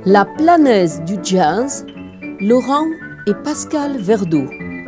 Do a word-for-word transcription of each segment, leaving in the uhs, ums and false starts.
La planète du jazz, Laurent et Pascal Verdeau.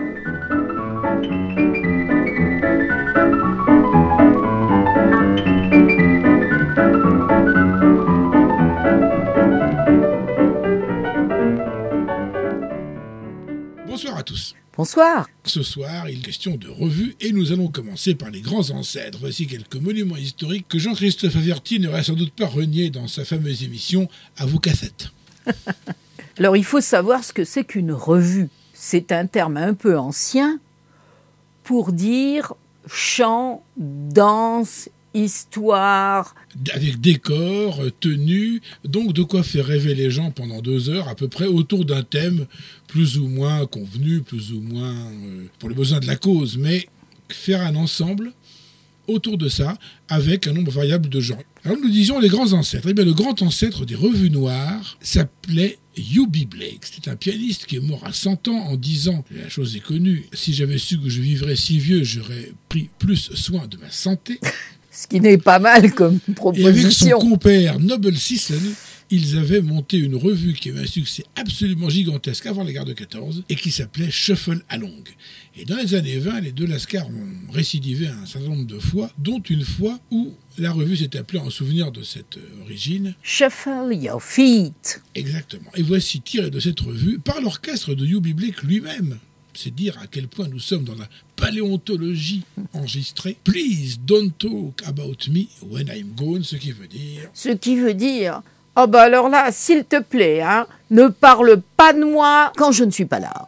Bonsoir à tous. Bonsoir. Ce soir, il est question de revue et nous allons commencer par les grands ancêtres. Voici quelques monuments historiques que Jean-Christophe Averty n'aurait sans doute pas reniés dans sa fameuse émission À vos cassettes. Alors, il faut savoir ce que c'est qu'une revue. C'est un terme un peu ancien pour dire chant, danse, histoire. Avec décor, tenue, donc de quoi faire rêver les gens pendant deux heures à peu près autour d'un thème plus ou moins convenu, plus ou moins euh, pour le besoin de la cause, mais faire un ensemble autour de ça avec un nombre variable de gens. Alors nous disions les grands ancêtres. Eh bien, le grand ancêtre des revues noires s'appelait Eubie Blake. C'était un pianiste qui est mort à cent ans en disant, la chose est connue, si j'avais su que je vivrais si vieux, j'aurais pris plus soin de ma santé. Ce qui n'est pas mal comme proposition. Et avec son compère Noble Sisson, ils avaient monté une revue qui avait un succès absolument gigantesque avant la guerre de quatorze et qui s'appelait Shuffle Along. Et dans les années vingt, les deux Lascars ont récidivé un certain nombre de fois, dont une fois où la revue s'est appelée en souvenir de cette origine Shuffle Your Feet. Exactement. Et voici tiré de cette revue par l'orchestre de Eubie Blake lui-même. C'est dire à quel point nous sommes dans la paléontologie enregistrée. Please don't talk about me when I'm gone, ce qui veut dire... Ce qui veut dire... Oh bah alors là, s'il te plaît, hein, ne parle pas de moi quand je ne suis pas là.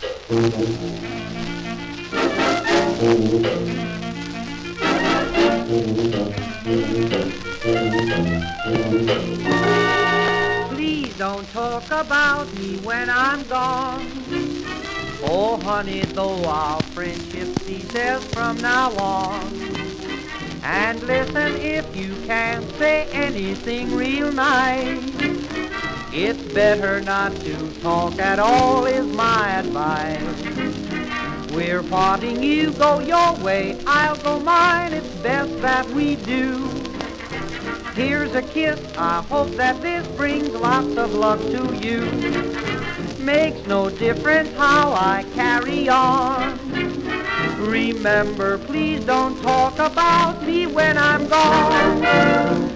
Please don't talk about me when I'm gone. Oh, honey, though our friendship ceases from now on. And listen, if you can't say anything real nice, it's better not to talk at all is my advice. We're parting, you go your way, I'll go mine, it's best that we do. Here's a kiss, I hope that this brings lots of luck to you. Makes no difference how I carry on. Remember, please don't talk about me when I'm gone.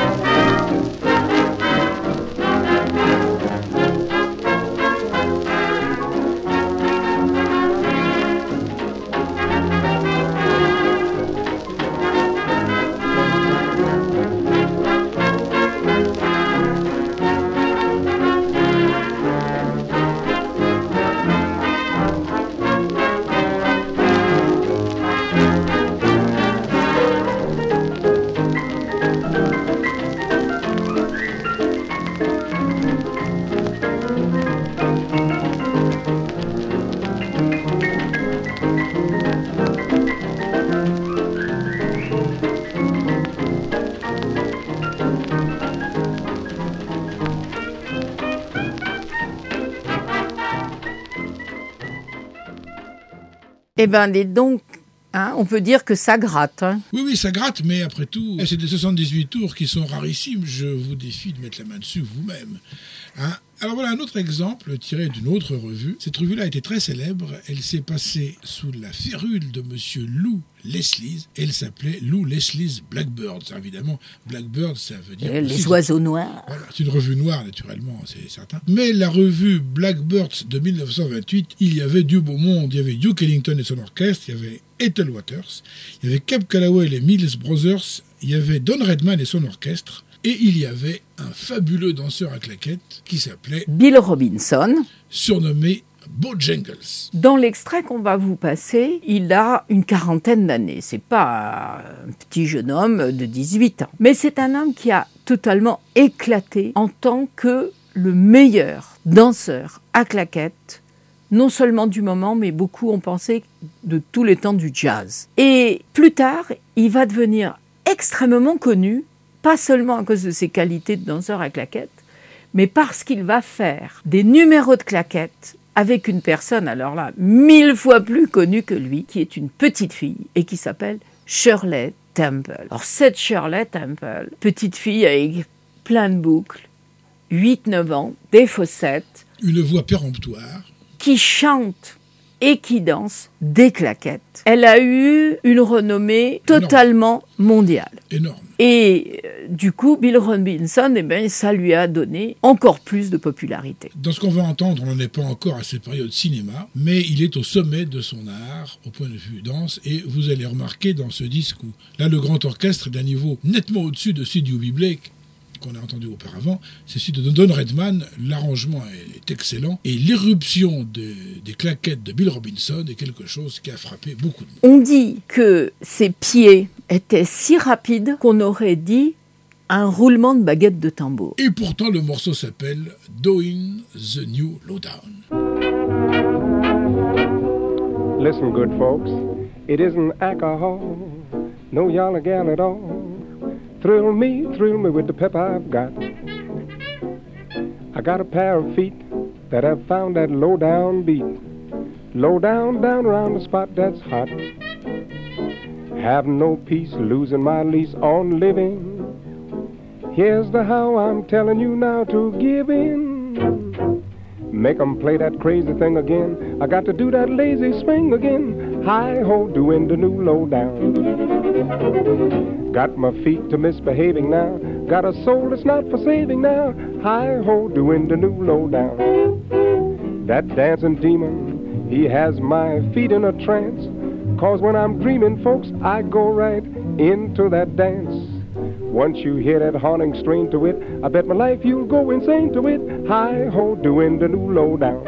Eh bien, dites donc, hein, on peut dire que ça gratte. Hein. Oui, oui, ça gratte, mais après tout, c'est des soixante-dix-huit tours qui sont rarissimes. Je vous défie de mettre la main dessus vous-même. Hein. Alors voilà un autre exemple tiré d'une autre revue. Cette revue-là a été très célèbre. Elle s'est passée sous la férule de monsieur Lou Leslie. Elle s'appelait Lou Leslie's Blackbirds. Évidemment, Blackbird, ça veut dire... Euh, les oiseaux noirs. Voilà, c'est une revue noire, naturellement, c'est certain. Mais la revue Blackbirds de dix-neuf cent vingt-huit, il y avait du beau monde. Il y avait Duke Ellington et son orchestre, il y avait Ethel Waters, il y avait Cab Calloway et les Mills Brothers, il y avait Don Redman et son orchestre, et il y avait un fabuleux danseur à claquettes qui s'appelait Bill Robinson, surnommé Bojangles. Dans l'extrait qu'on va vous passer, il a une quarantaine d'années. C'est pas un petit jeune homme de dix-huit ans. Mais c'est un homme qui a totalement éclaté en tant que le meilleur danseur à claquettes, non seulement du moment, mais beaucoup ont pensé de tous les temps du jazz. Et plus tard, il va devenir extrêmement connu, pas seulement à cause de ses qualités de danseur à claquettes, mais parce qu'il va faire des numéros de claquettes avec une personne, alors là, mille fois plus connue que lui, qui est une petite fille et qui s'appelle Shirley Temple. Alors cette Shirley Temple, petite fille avec plein de boucles, huit neuf ans, des fossettes, une voix péremptoire, qui chante et qui danse des claquettes. Elle a eu une renommée totalement mondiale. Énorme. Et euh, du coup, Bill Robinson, eh ben, ça lui a donné encore plus de popularité. Dans ce qu'on va entendre, on n'en est pas encore à cette période cinéma, mais il est au sommet de son art, au point de vue danse, et vous allez remarquer dans ce disque où, là, le grand orchestre est d'un niveau nettement au-dessus de celui d'Eubie Blake, qu'on a entendu auparavant, c'est celui de Don Redman, l'arrangement est excellent, et l'éruption de, des claquettes de Bill Robinson est quelque chose qui a frappé beaucoup de monde. On dit que ses pieds étaient si rapides qu'on aurait dit un roulement de baguette de tambour. Et pourtant, le morceau s'appelle Doing the New Lowdown. Listen, good folks, it isn't alcohol, no yalla gal at all. Thrill me, thrill me with the pep I've got. I got a pair of feet that have found that low down beat. Low down, down around the spot that's hot. Have no peace, losing my lease on living. Here's the how I'm telling you now to give in. Make 'em play that crazy thing again. I got to do that lazy swing again. Hi-ho, doing the new low down. Got my feet to misbehaving now. Got a soul that's not for saving now. Hi-ho, doing the new low down. That dancing demon, he has my feet in a trance. Cause when I'm dreaming, folks, I go right into that dance. Once you hear that haunting strain to it, I bet my life you'll go insane to it. Hi-ho, doing the new low down.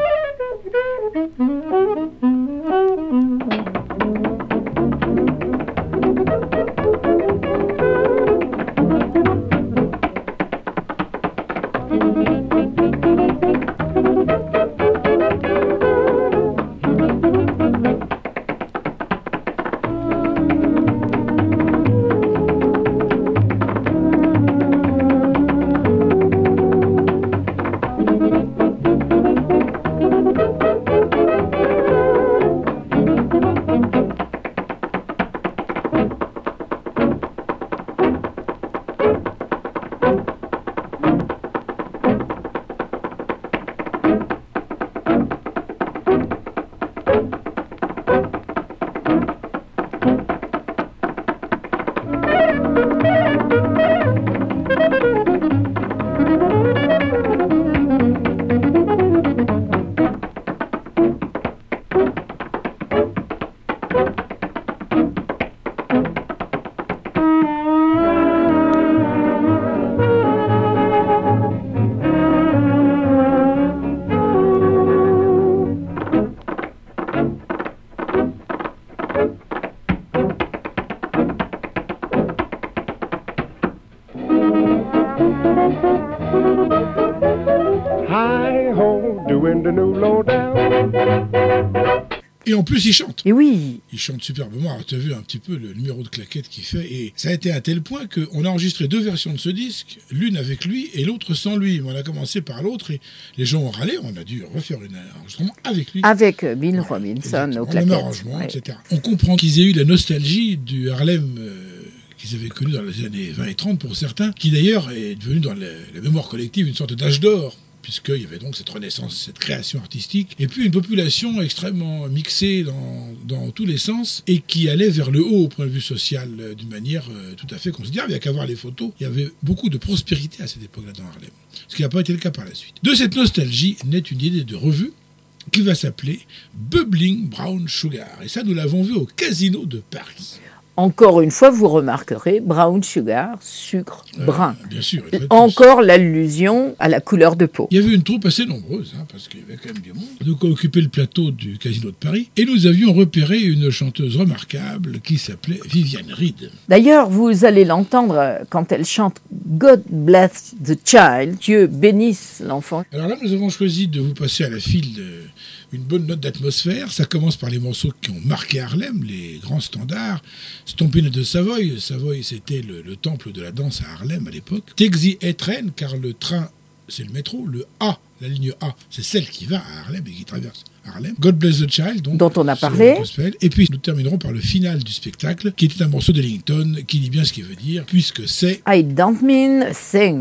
Et en plus, il chante. Et oui. Il chante superbement. Alors, tu as vu un petit peu le numéro de claquettes qu'il fait. Et ça a été à tel point qu'on a enregistré deux versions de ce disque, l'une avec lui et l'autre sans lui. On a commencé par l'autre et les gens ont râlé. On a dû refaire un enregistrement avec lui. Avec Bill voilà, Robinson au claquettes. claquette. Même arrangement, ouais. et cetera. On comprend qu'ils aient eu la nostalgie du Harlem euh, qu'ils avaient connu dans les années vingt et trente pour certains, qui d'ailleurs est devenu dans la, la mémoire collective une sorte d'âge d'or, puisqu'il y avait donc cette renaissance, cette création artistique, et puis une population extrêmement mixée dans, dans tous les sens, et qui allait vers le haut au point de vue social, euh, d'une manière euh, tout à fait considérable. Il n'y a qu'à voir les photos, il y avait beaucoup de prospérité à cette époque-là dans Harlem, ce qui n'a pas été le cas par la suite. De cette nostalgie naît une idée de revue qui va s'appeler Bubbling Brown Sugar, et ça nous l'avons vu au Casino de Paris. Encore une fois, vous remarquerez, brown sugar, sucre Euh, brun. bien sûr. Encore l'allusion à la couleur de peau. Il y avait une troupe assez nombreuse, hein, parce qu'il y avait quand même du monde, de quoi occuper le plateau du Casino de Paris. Et nous avions repéré une chanteuse remarquable qui s'appelait Viviane Reed. D'ailleurs, vous allez l'entendre quand elle chante « God bless the child », Dieu bénisse l'enfant. Alors là, nous avons choisi de vous passer à la file de, une bonne note d'atmosphère. Ça commence par les morceaux qui ont marqué Harlem, les grands standards. Stompin' de Savoy. Savoy, c'était le, le temple de la danse à Harlem à l'époque. Take the A Train, car le train, c'est le métro. Le A, la ligne A, c'est celle qui va à Harlem et qui traverse Harlem. God Bless the Child, donc, dont on a parlé. Et puis, nous terminerons par le final du spectacle, qui était un morceau d'Ellington, qui dit bien ce qu'il veut dire, puisque c'est I don't mean sing.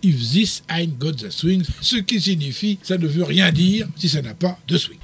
If this ain't got the swing, ce qui signifie ça ne veut rien dire si ça n'a pas de swing.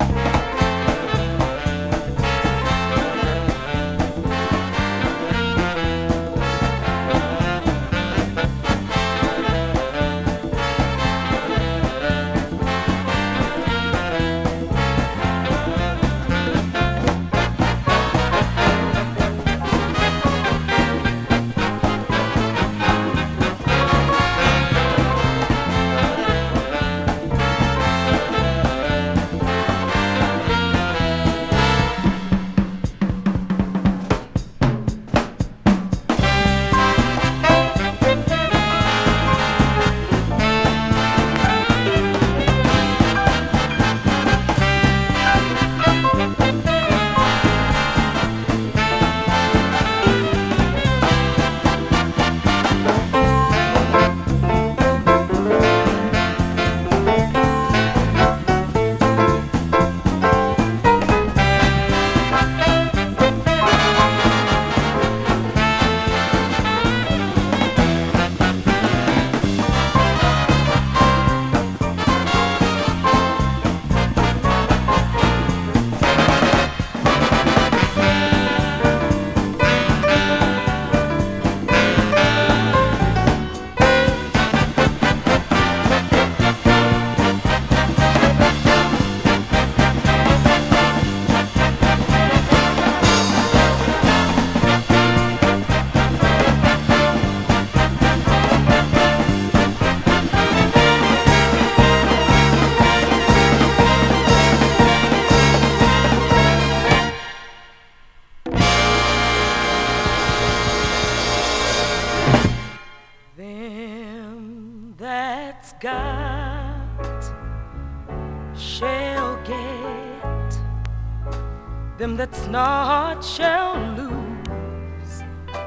Them that's not shall lose.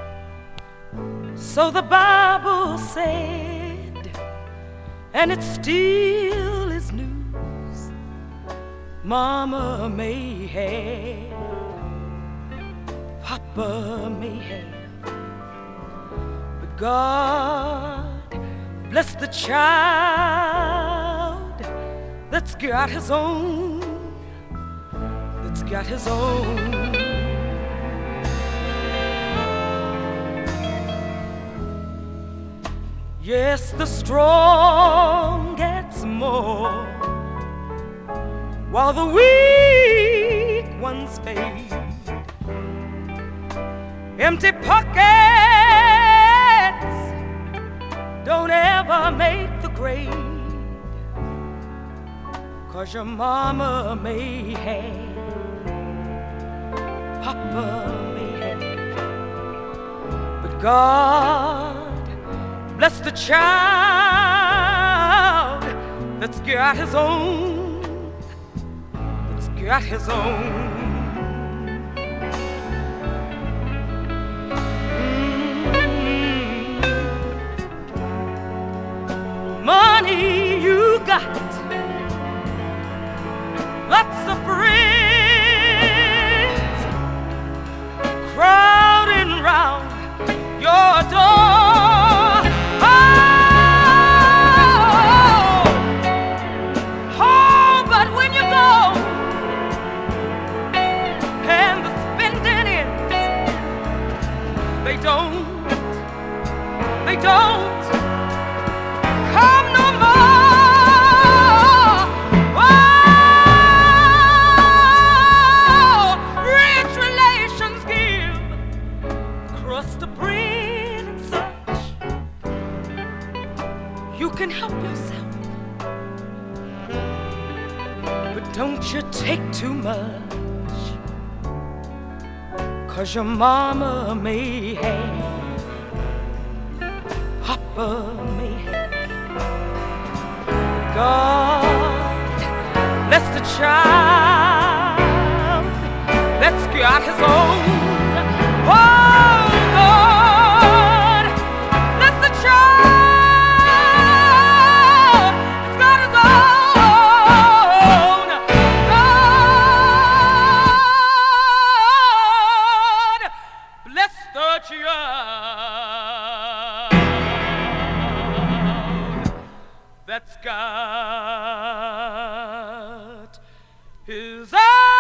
So the Bible said, and it still is news. Mama may have, Papa may have, but God bless the child that's got his own, that's got his own. Yes, the strong gets more, while the weak ones fade. Empty pockets don't ever make the grade, 'cause your mama may have, Papa may have, but God bless the child that's got his own, that's got his own. Mm-hmm. Money you got, lots of friends crowding round your door. They don't, they don't come no more. Oh, rich relations give crust of bread and such. You can help yourself, but don't you take too much, 'cause your mama may have, Papa may have, God bless the child that's got his own. Oh, God bless the child that's got his own. God bless the child that's got his own.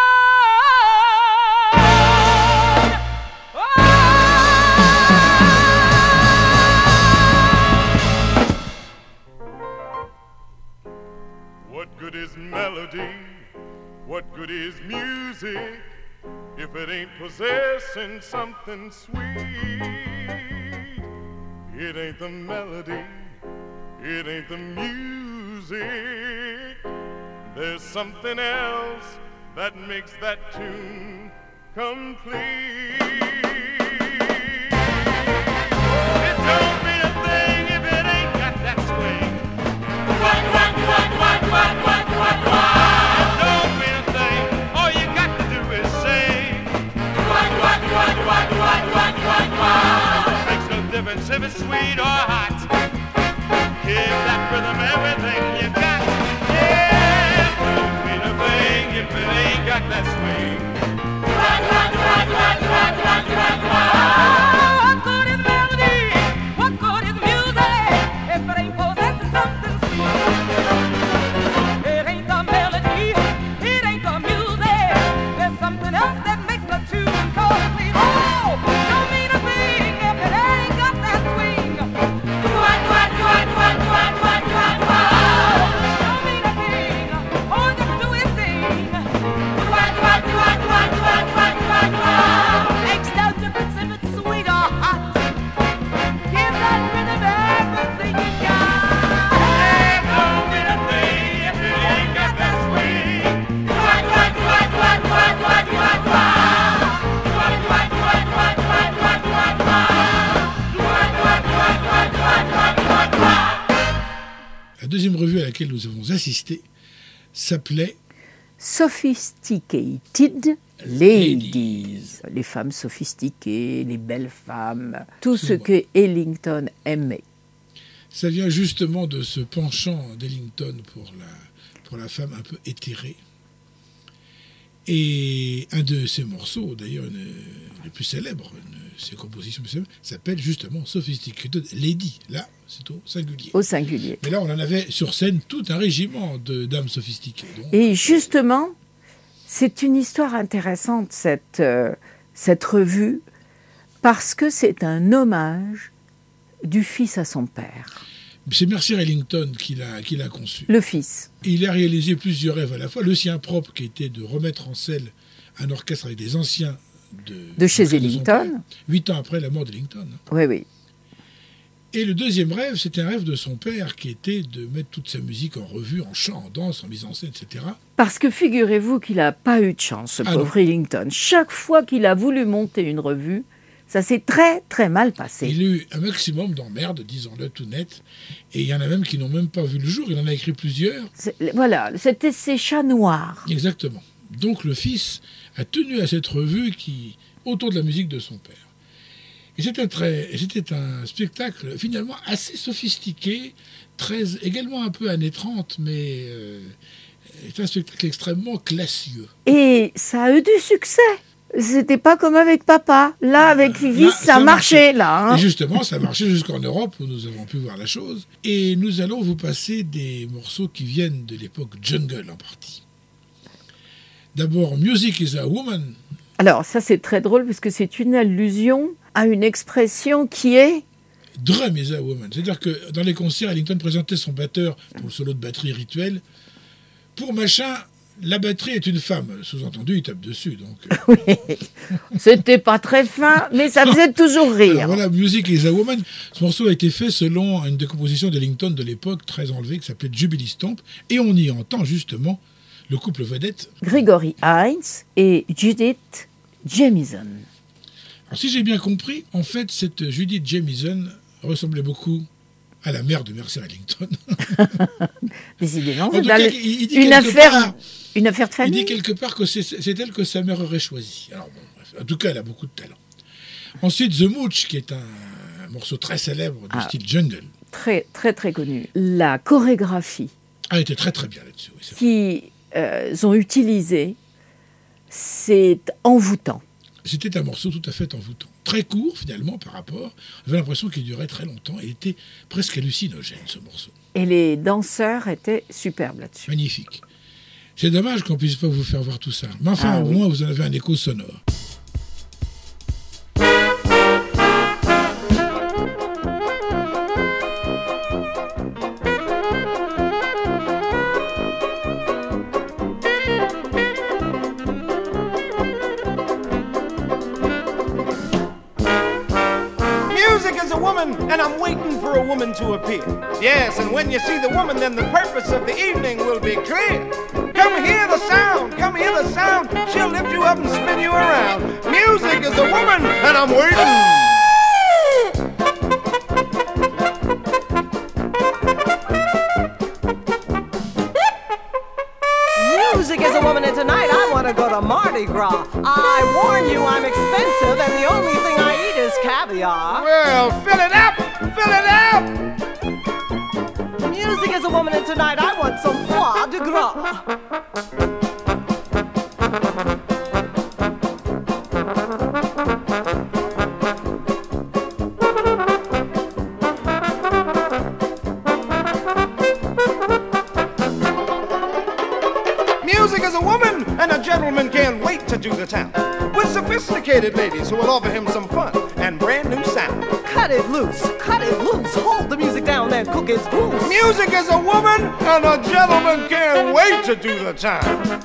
What good is melody? What good is music if it ain't possessing something sweet? It ain't the melody, it ain't the music. There's something else that makes that tune complete. It don't mean a thing if it ain't got that swing. What, what, what, what, what, what, what, what? It don't mean a thing. All you got to do is sing. What, what, what, what, what, what, what, what? Makes no difference if it's sweet or hot. Give that rhythm everything you got. Yeah, it don't mean a thing if it ain't got that swing. What, what, what, what, what, what, what, what? What good is melody? What good is music if it ain't possessing something sweet? It ain't the melody, it ain't the music. There's something else that makes the tune complete. Oh, don't mean a thing if it ain't got that swing. What, what, what, what, what, what, what, what? Don't mean a thing. All you got to do is sing. What, what, what, what, what, what, what, what? Makes no difference if it's sweet or hot. Give that rhythm everything you got. It don't mean a thing if it ain't got that swing. What, what, what, what, what, what, what, what? What, what, what, what, what, what, what, what? What, what, what, what, what, what, what, what? La deuxième revue à laquelle nous avons assisté s'appelait Sophisticated Ladies. Les femmes sophistiquées, les belles femmes, tout ce que Ellington aimait. Ça vient justement de ce penchant d'Ellington pour la, pour la femme un peu éthérée. Et un de ses morceaux, d'ailleurs, une- le plus célèbre, une de ses compositions plus célèbres, s'appelle justement Sophisticated Lady. Là, c'est au singulier. Au singulier. Mais là, on en avait sur scène tout un régiment de dames sophistiquées. Donc, Et justement, c'est une histoire intéressante, cette, euh, cette revue, parce que c'est un hommage du fils à son père. c'est Mercier Ellington qui l'a, qui l'a conçu. Le fils. Et il a réalisé plusieurs rêves à la fois. Le sien propre, qui était de remettre en scène un orchestre avec des anciens de, De chez son Ellington. père, Huit ans après la mort d'Ellington. Oui, oui. Et le deuxième rêve, c'était un rêve de son père qui était de mettre toute sa musique en revue, en chant, en danse, en mise en scène, et cetera. Parce que figurez-vous qu'il n'a pas eu de chance, ce Ah pauvre non. Ellington. Chaque fois qu'il a voulu monter une revue, ça s'est très, très mal passé. Il a eu un maximum d'emmerdes, disons-le tout net. Et il y en a même qui n'ont même pas vu le jour. Il en a écrit plusieurs. C'est- Voilà, c'était ces chats noirs. Exactement. Donc le fils a tenu à cette revue qui, autour de la musique de son père. Et c'était, très, et c'était un spectacle finalement assez sophistiqué, très, également un peu années trente, mais euh, c'est un spectacle extrêmement classieux. Et ça a eu du succès. C'était pas comme avec papa. Là, avec Vivi, Là, ça, ça marchait, là. hein. Et justement, ça marchait jusqu'en Europe où nous avons pu voir la chose. Et nous allons vous passer des morceaux qui viennent de l'époque jungle en partie. D'abord, Music is a Woman. Alors, ça, c'est très drôle parce que c'est une allusion à une expression qui est... Drum is a Woman. C'est-à-dire que dans les concerts, Ellington présentait son batteur pour le solo de batterie rituel. Pour machin, la batterie est une femme. Sous-entendu, il tape dessus. Donc, Oui, c'était pas très fin, mais ça faisait toujours rire. alors voilà, Music is a Woman. Ce morceau a été fait selon une décomposition d'Ellington de l'époque, très enlevée, qui s'appelait Jubilee Stomp. Et on y entend justement le couple vedette. Gregory Hines et Judith Jamison. Alors si j'ai bien compris, en fait, cette Judith Jamison ressemblait beaucoup à la mère de Mercer Ellington. Décidément, En c'est tout dans cas, le- il- il dit une, quelque affaire, part- une affaire de Il famille. dit quelque part que c'est, c'est elle que sa mère aurait choisi. Alors bon, bref, en tout cas, elle a beaucoup de talent. Ensuite, The Mooch, qui est un, un morceau très célèbre du Ah. style jungle. Très, très, très connu. La chorégraphie Ah, elle était très très bien là-dessus. Oui, c'est vrai. qu'ils euh, ont utilisée, c'est envoûtant. C'était un morceau tout à fait envoûtant. très court finalement par rapport. On avait l'impression qu'il durait très longtemps et était presque hallucinogène ce morceau. Et les danseurs étaient superbes là-dessus. Magnifique. C'est dommage qu'on ne puisse pas vous faire voir tout ça. Mais enfin, Ah au oui. moins, vous en avez un écho sonore. Music is a woman, and I'm waiting for a woman to appear. Yes, and when you see the woman, then the purpose of the evening will be clear. Come hear the sound, come hear the sound. She'll lift you up and spin you around. Music is a woman, and I'm waiting. Music is a woman, and tonight I want to go to Mardi Gras. I warn you, I'm expensive, and the only thing I eat is caviar. Well, fill it up, fill it up. Music is a woman, and tonight I want some foie de gras. Music is a woman, and a gentleman can't wait to do the town. With sophisticated ladies who will offer him some fun and brand new sound. Cut it loose, cut it loose. Hold the music down and cook its goose. Music is a woman, and a gentleman can't wait to do the town.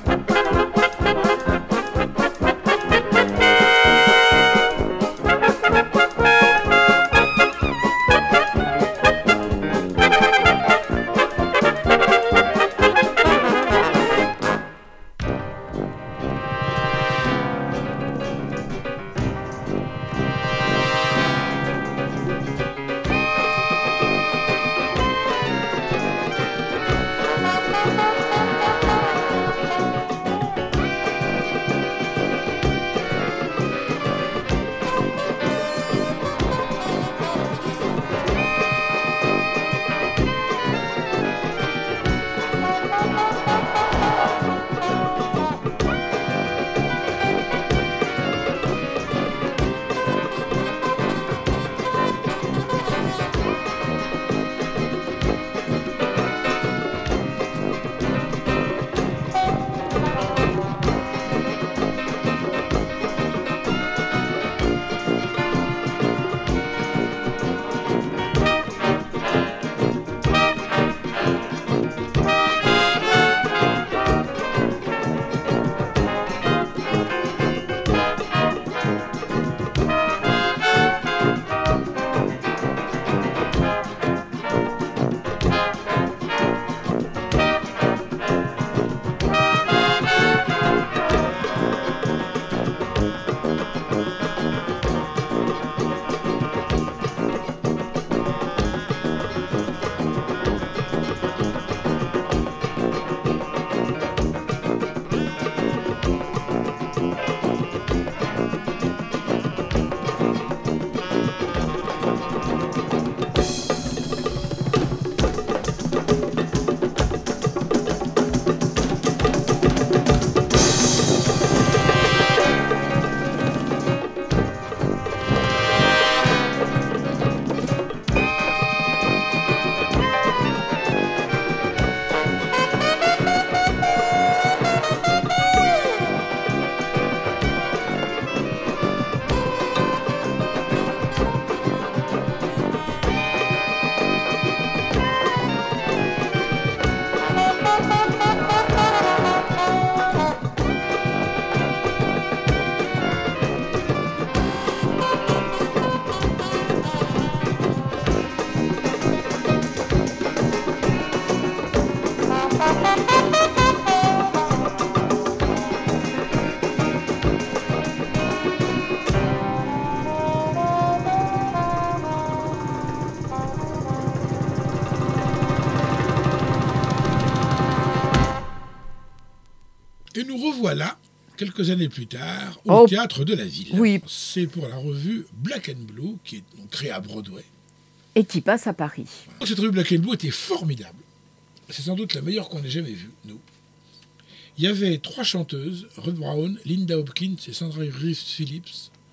Et nous revoilà, quelques années plus tard, au Oh, Théâtre de la Ville. oui. C'est pour la revue Black and Blue, qui est donc créée à Broadway. Et qui passe à Paris. Cette revue Black and Blue était formidable. C'est sans doute la meilleure qu'on ait jamais vue, nous. Il y avait trois chanteuses, Ruth Brown, Linda Hopkins et Sandra Reeves Phillips,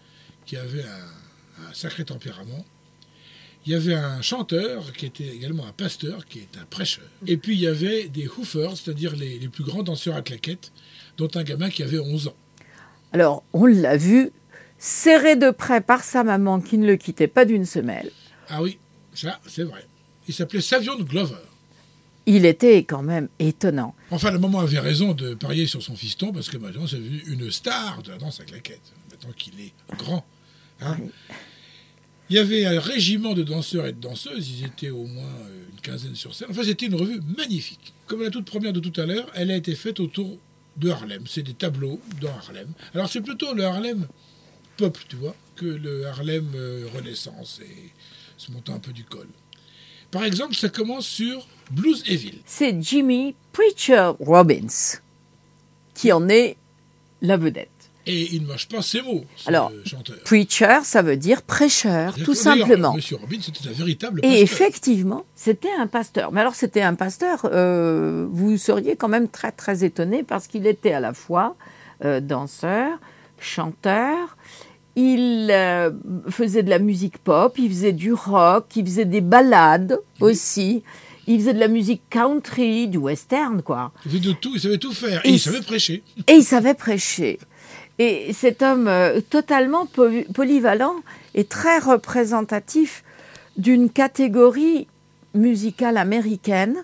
qui avait un, un sacré tempérament. Il y avait un chanteur qui était également un pasteur, qui est un prêcheur. Et puis il y avait des hoofers, c'est-à-dire les, les plus grands danseurs à claquettes, dont un gamin qui avait onze ans. Alors, on l'a vu, serré de près par sa maman qui ne le quittait pas d'une semelle. Ah oui, ça, c'est vrai. Il s'appelait Savion Glover. Il était quand même étonnant. Enfin, la maman avait raison de parier sur son fiston, parce que maintenant, c'est devenu une star de la danse à claquettes, maintenant qu'il est grand. Hein. Oui. Il y avait un régiment de danseurs et de danseuses, ils étaient au moins une quinzaine sur scène. Enfin, c'était une revue magnifique. Comme la toute première de tout à l'heure, elle a été faite autour de Harlem. C'est des tableaux dans Harlem. Alors, c'est plutôt le Harlem pop, tu vois, que le Harlem euh, Renaissance et se montant un peu du col. Par exemple, ça commence sur Blues Evil. C'est Jimmy Preacher Robbins qui en est la vedette. Et il ne mâche pas ses mots, ce Alors, chanteur. Preacher, ça veut dire prêcheur, Exactement. tout simplement. Monsieur Robbins, c'était un véritable pasteur. Et effectivement, c'était un pasteur. Mais alors, c'était un pasteur, euh, vous seriez quand même très, très étonné parce qu'il était à la fois euh, danseur, chanteur. Il euh, faisait de la musique pop, il faisait du rock, il faisait des ballades oui. aussi. Il faisait de la musique country, du western, quoi. Il faisait de tout, il savait tout faire. Et, et il savait prêcher. Et il savait prêcher. Et cet homme euh, totalement poly- polyvalent et très représentatif d'une catégorie musicale américaine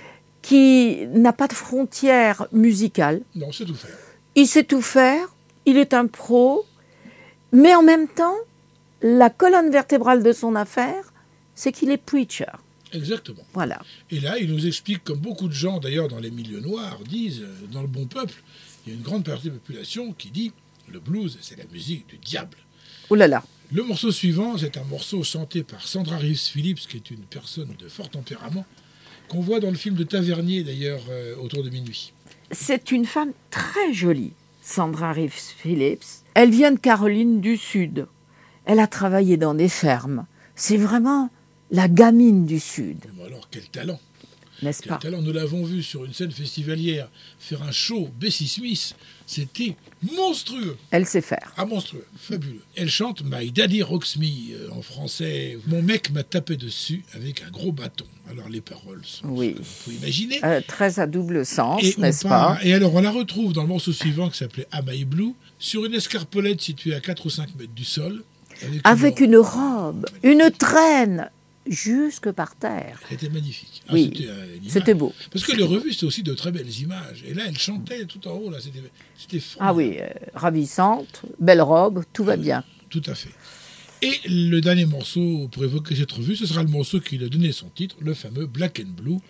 qui n'a pas de frontières musicales. Non, c'est tout faire. Il sait tout faire, il est un pro, mais en même temps, la colonne vertébrale de son affaire, c'est qu'il est preacher. Exactement. Voilà. Et là, il nous explique, comme beaucoup de gens d'ailleurs dans les milieux noirs disent, dans le bon peuple, il y a une grande partie de la population qui dit le blues, c'est la musique du diable. Oh là là. Le morceau suivant, c'est un morceau chanté par Sandra Reeves Phillips, qui est une personne de fort tempérament, qu'on voit dans le film de Tavernier d'ailleurs, euh, autour de minuit. C'est une femme très jolie, Sandra Reeves Phillips. Elle vient de Caroline du Sud. Elle a travaillé dans des fermes. C'est vraiment la gamine du Sud. Mais alors, quel talent! N'est-ce Quel pas? talent. Nous l'avons vu sur une scène festivalière faire un show Bessie Smith. C'était monstrueux. Elle sait faire. Ah, monstrueux, fabuleux. Elle chante My Daddy Rocks Me euh, en français. Mon mec m'a tapé dessus avec un gros bâton. Alors les paroles sont oui. ce que vous pouvez imaginer. Euh, très à double sens, et n'est-ce part, pas? Et alors on la retrouve dans le morceau suivant qui s'appelait Am I Blue, sur une escarpolette située à quatre ou cinq mètres du sol. Avec, avec une, une robe, une, une traîne. Jusque par terre. C'était magnifique. Ah, oui, c'était, euh, c'était beau. Parce que les revues, c'est aussi de très belles images. Et là, elle chantait tout en haut. Là, c'était, c'était ah oui, euh, ravissante, belle robe, tout va ah, bien. Tout à fait. Et le dernier morceau pour évoquer cette revue, ce sera le morceau qui lui a donné son titre, le fameux Black and Blue.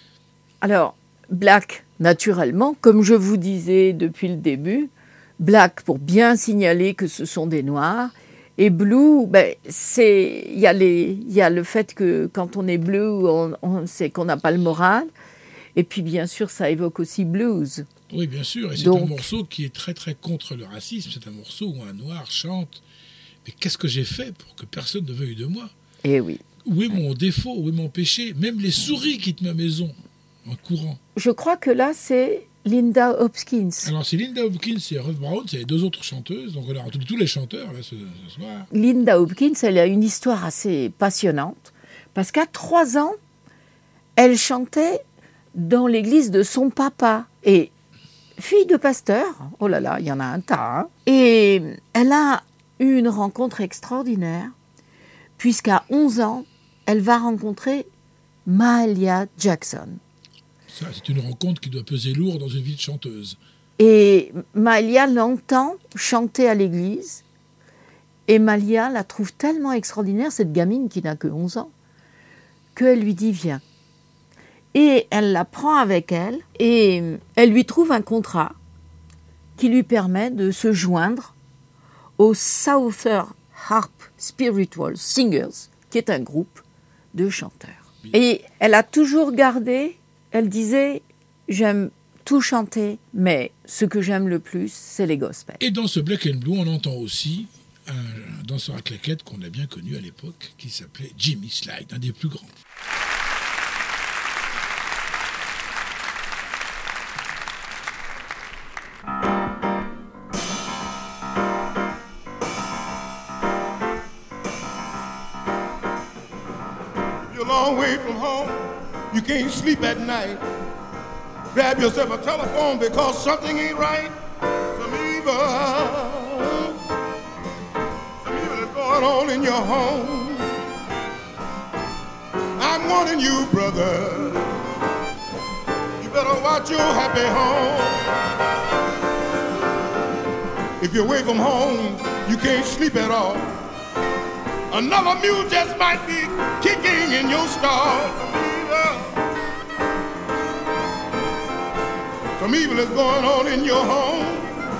Alors, Black, naturellement, comme je vous disais depuis le début, Black pour bien signaler que ce sont des Noirs. Et blue, ben, c'est, il y a les, il y a le fait que quand on est bleu, on, on sait qu'on n'a pas le moral. Et puis, bien sûr, ça évoque aussi blues. Oui, bien sûr. Et c'est Donc, un morceau qui est très, très contre le racisme. C'est un morceau où un noir chante. Mais qu'est-ce que j'ai fait pour que personne ne veuille de moi? Eh oui. Où est mon défaut? Où est mon péché? Même les souris quittent ma maison en courant. Je crois que là, c'est Linda Hopkins. Alors, c'est Linda Hopkins et Ruth Brown, c'est les deux autres chanteuses. Donc, on a entendu tous les chanteurs là, ce, ce soir. Linda Hopkins, elle a une histoire assez passionnante. Parce qu'à trois ans, elle chantait dans l'église de son papa. Et fille de pasteur, oh là là, il y en a un tas. Hein. Et elle a eu une rencontre extraordinaire, puisqu'à onze ans, elle va rencontrer Mahalia Jackson. Ça, c'est une rencontre qui doit peser lourd dans une vie de chanteuse. Et Mahalia l'entend chanter à l'église. Et Mahalia la trouve tellement extraordinaire, cette gamine qui n'a que onze ans, qu'elle lui dit « Viens ». Et elle la prend avec elle et elle lui trouve un contrat qui lui permet de se joindre au Southern Harp Spiritual Singers, qui est un groupe de chanteurs. Et elle a toujours gardé... Elle disait, j'aime tout chanter, mais ce que j'aime le plus, c'est les gospels. Et dans ce Black and Blue, on entend aussi un danseur à claquettes qu'on a bien connu à l'époque, qui s'appelait Jimmy Slide, un des plus grands. You're a long way from home. You can't sleep at night. Grab yourself a telephone because something ain't right. Some evil, some evil is going on in your home. I'm warning you, brother. You better watch your happy home. If you're away from home, you can't sleep at all. Another mule just might be kicking in your stall. Some evil is going on in your home.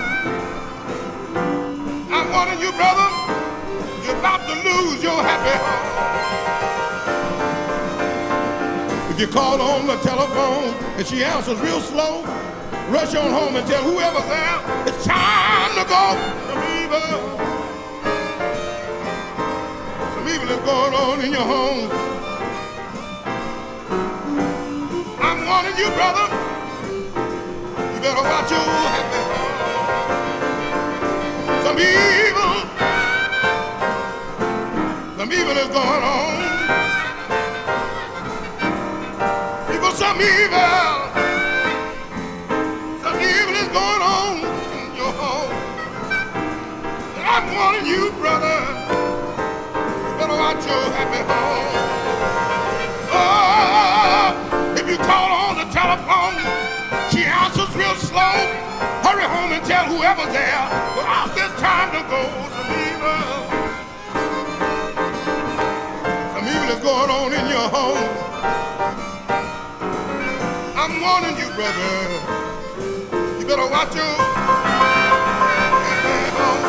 I'm warning you, brother, you're about to lose your happy home. If you call on the telephone and she answers real slow, rush on home and tell whoever's there it's time to go. Some evil, some evil is going on in your home. I'm warning you, brother, you better watch your happy home. Some evil, some evil is going on. People, some evil. I'm warning you, brother, you better watch your happy home. Oh, if you call on the telephone, she answers real slow. Hurry home and tell whoever's there, well, out this time to go. Some evil, some evil is going on in your home. I'm warning you, brother, you better watch your happy home.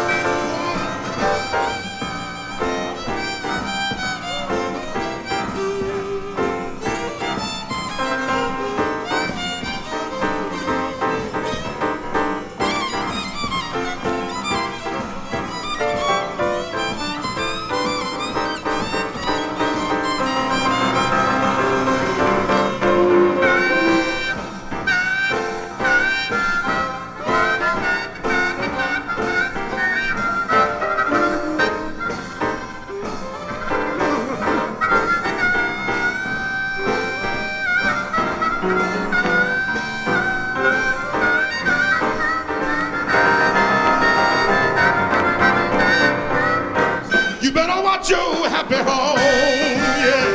Your happy home, yeah.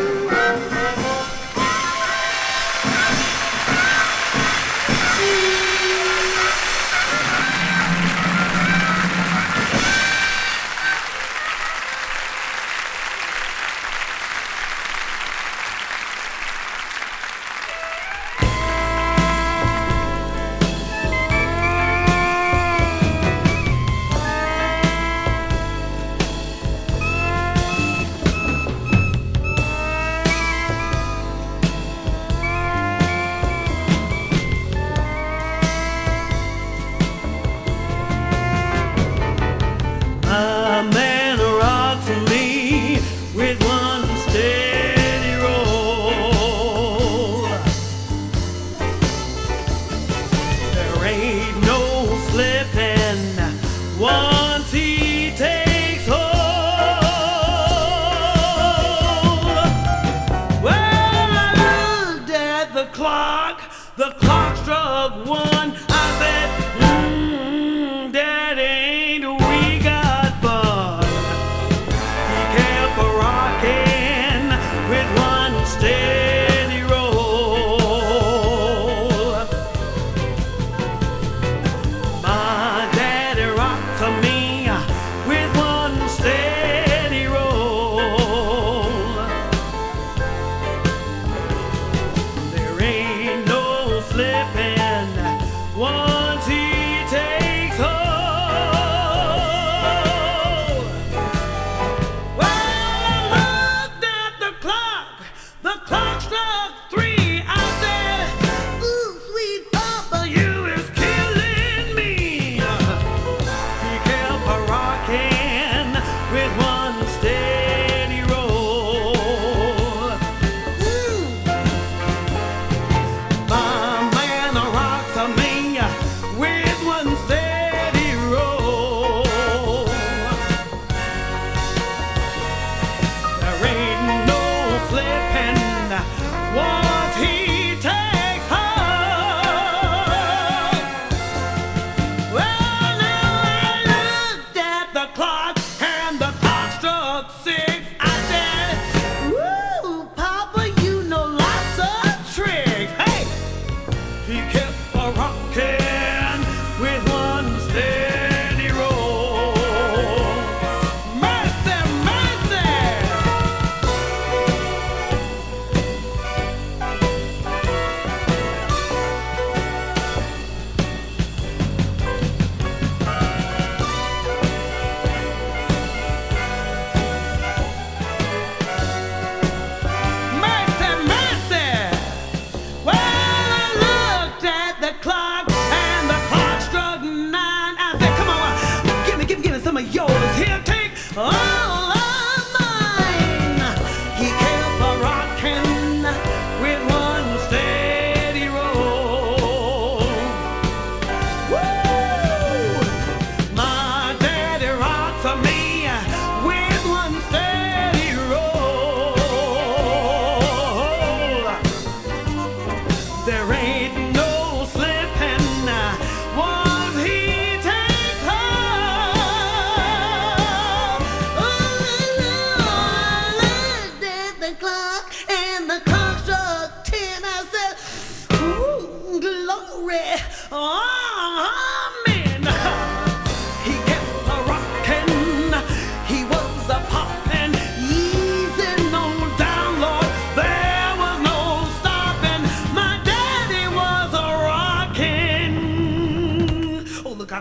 There ain't no slipping.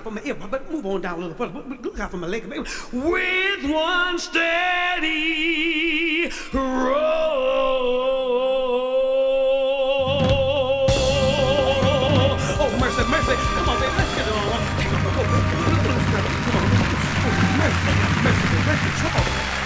for my ear, but move on down a little further. But- but Look out for my leg, baby. With one steady roll. Oh, mercy, mercy. Come on, baby, let's get it on. Come on, go, go, go. Let's go. Come on. Oh, mercy, mercy, baby. Let's get trouble.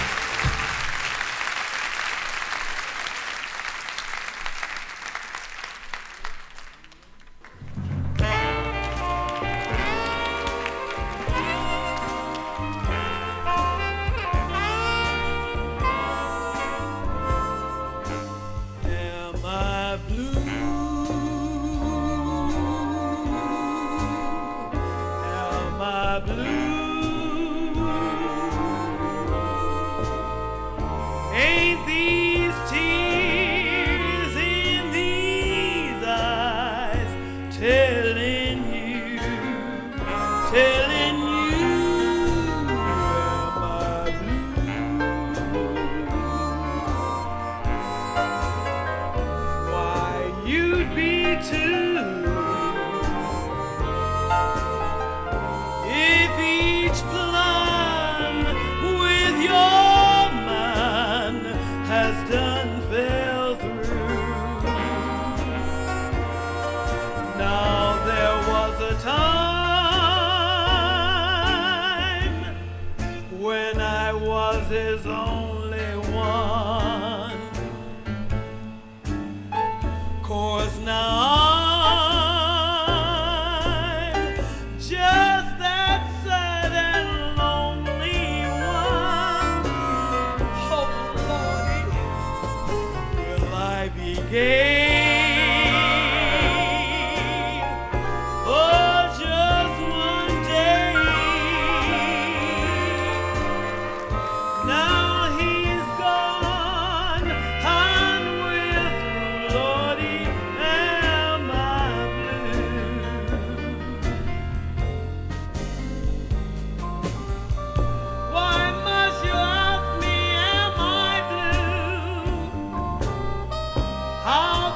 Am I blue? Am I blue? Ain't these tears in these eyes telling you, telling you, am I blue? Why, you'd be too if each plan with your man has done fell through. Now there was a time when I was his only one. Course now I'm just that sad and lonely one. Oh Lordy, will I be gay for just one day? Now he's gone and we're through, Lordy, am I blue? Why must you ask me, am I blue? How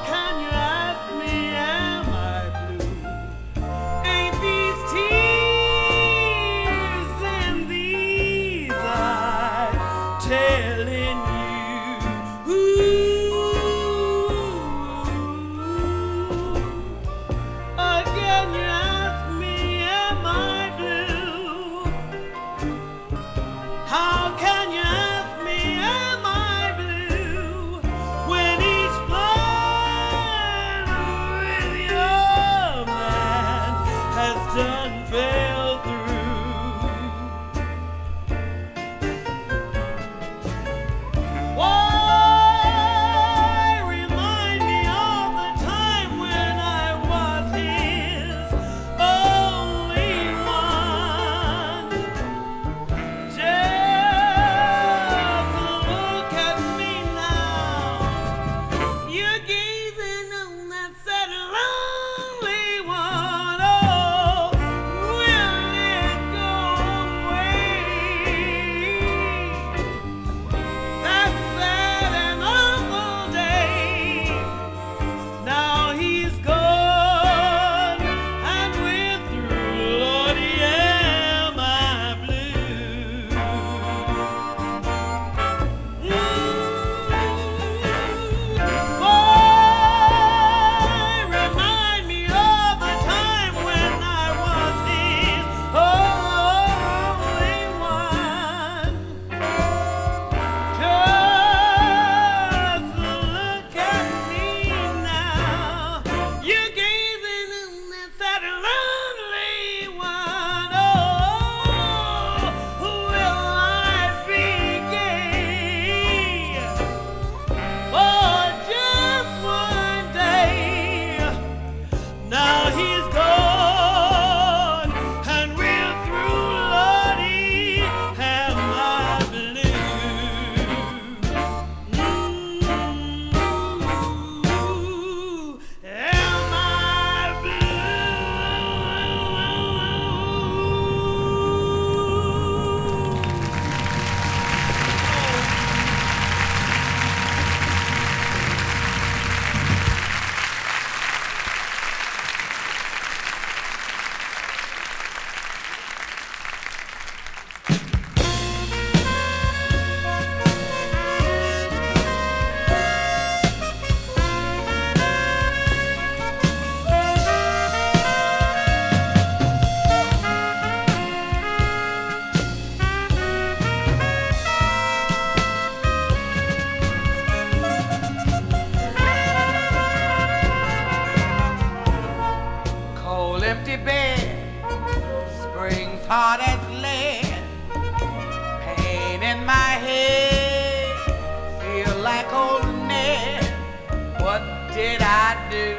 hard as lead, pain in my head, feel like old Ned. What did I do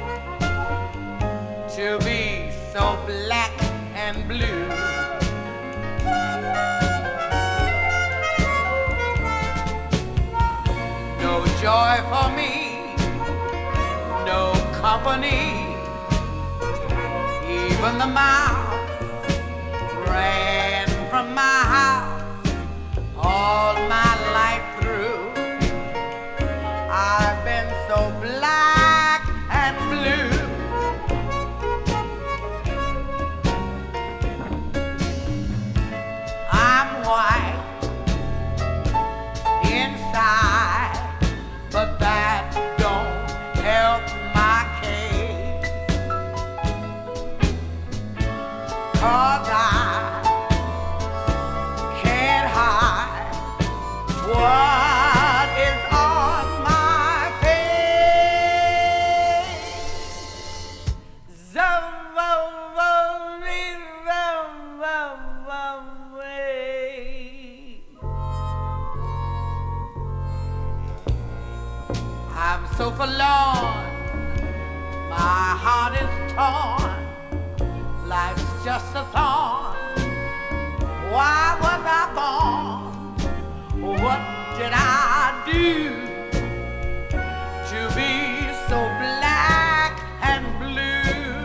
to be so black and blue? No joy for me, no company, even the mouse ran from my house all my life through. I've been so black and blue. I'm white inside, but that don't help my case, 'cause I can't hide what is on my face. I'm so forlorn, my heart is torn, life's just a thorn. Why was I born? What did I do to be so black and blue?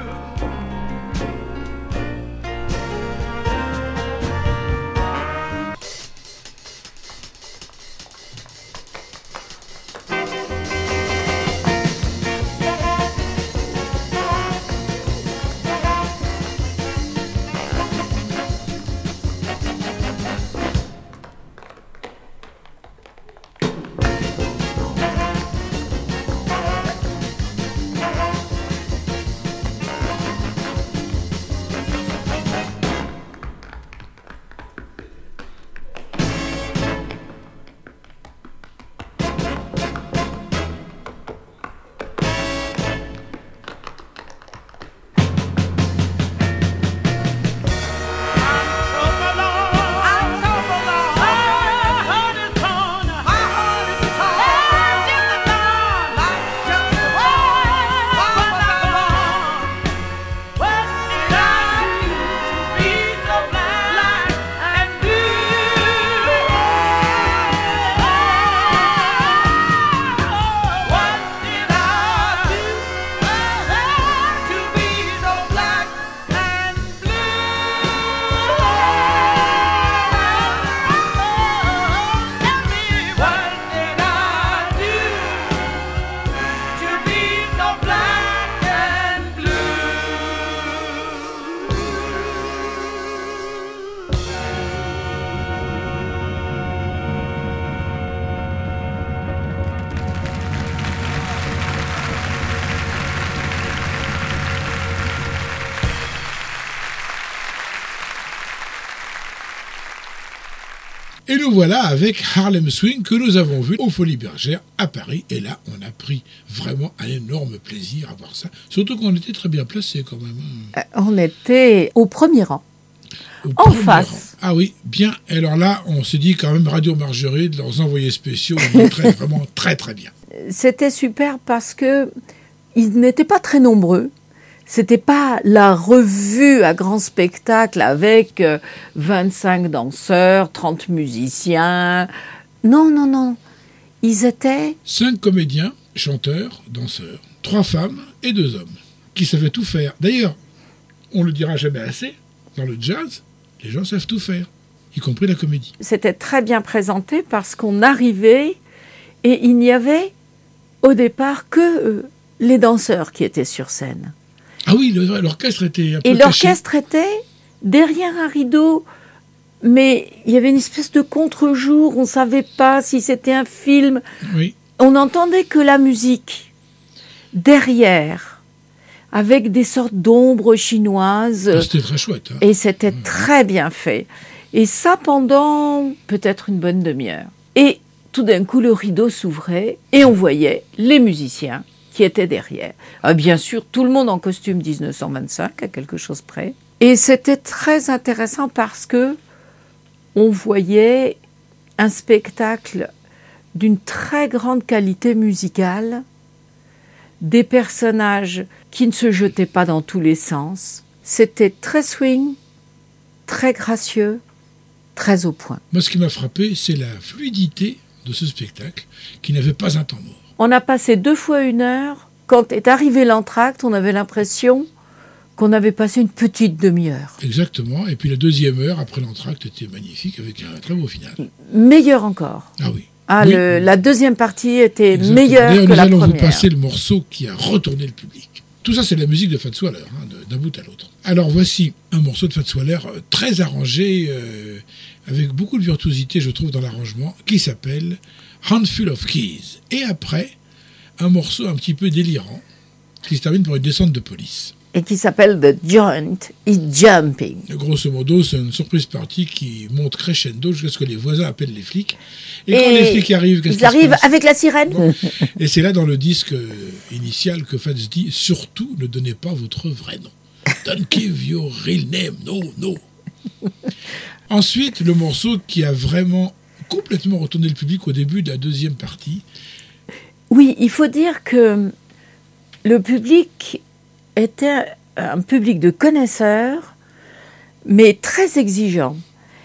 Et nous voilà avec Harlem Swing que nous avons vu aux Folies Bergères à Paris. Et là, on a pris vraiment un énorme plaisir à voir ça. Surtout qu'on était très bien placés quand même. Euh, on était au premier rang. Au En premier face. rang. Ah oui, bien. Alors là, on s'est dit quand même Radio Margerie, de leurs envoyés spéciaux, ils montraient vraiment très très bien. C'était super parce que ils n'étaient pas très nombreux. C'était pas la revue à grand spectacle avec euh, vingt-cinq danseurs, trente musiciens. Non, non, non. Ils étaient... Cinq comédiens, chanteurs, danseurs, trois femmes et deux hommes, qui savaient tout faire. D'ailleurs, on le dira jamais assez, dans le jazz, les gens savent tout faire, y compris la comédie. C'était très bien présenté parce qu'on arrivait et il n'y avait au départ que euh, les danseurs qui étaient sur scène. Ah oui, le- l'orchestre était un peu Et caché. l'orchestre était derrière un rideau, mais il y avait une espèce de contre-jour, on ne savait pas si c'était un film. Oui. On n'entendait que la musique derrière, avec des sortes d'ombres chinoises. Ah, c'était très chouette. hein. Et c'était très bien fait. Et ça pendant peut-être une bonne demi-heure. Et tout d'un coup, le rideau s'ouvrait et on voyait les musiciens qui étaient derrière. Ah, bien sûr, tout le monde en costume dix-neuf cent vingt-cinq, à quelque chose près. Et c'était très intéressant parce que on voyait un spectacle d'une très grande qualité musicale, des personnages qui ne se jetaient pas dans tous les sens. C'était très swing, très gracieux, très au point. Moi, ce qui m'a frappé, c'est la fluidité de ce spectacle, qui n'avait pas un temps mort. On a passé deux fois une heure. Quand est arrivé l'entracte, on avait l'impression qu'on avait passé une petite demi-heure. Exactement. Et puis la deuxième heure, après l'entracte, était magnifique, avec un très beau final. Meilleur encore. Ah oui. Ah, oui. Le, la deuxième partie était Exactement. meilleure D'ailleurs, que nous la allons première. vous passer le morceau qui a retourné le public. Tout ça, c'est la musique de Fats Waller, hein, de- d'un bout à l'autre. Alors voici un morceau de Fats Waller euh, très arrangé, euh, avec beaucoup de virtuosité, je trouve, dans l'arrangement, qui s'appelle Handful of Keys. Et après, un morceau un petit peu délirant, qui se termine par une descente de police. Et qui s'appelle The Joint is Jumping. Grosso modo, c'est une surprise party qui monte crescendo jusqu'à ce que les voisins appellent les flics. Et, Et quand les flics arrivent, qu'est-ce Ils qui se arrivent passe avec la sirène. Bon. Et c'est là, dans le disque euh, initial, que Fats dit « Surtout, ne donnez pas votre vrai nom. Don't give your real name. No, no. » Ensuite, le morceau qui a vraiment complètement retourné le public au début de la deuxième partie. Oui, il faut dire que le public était un public de connaisseurs, mais très exigeant.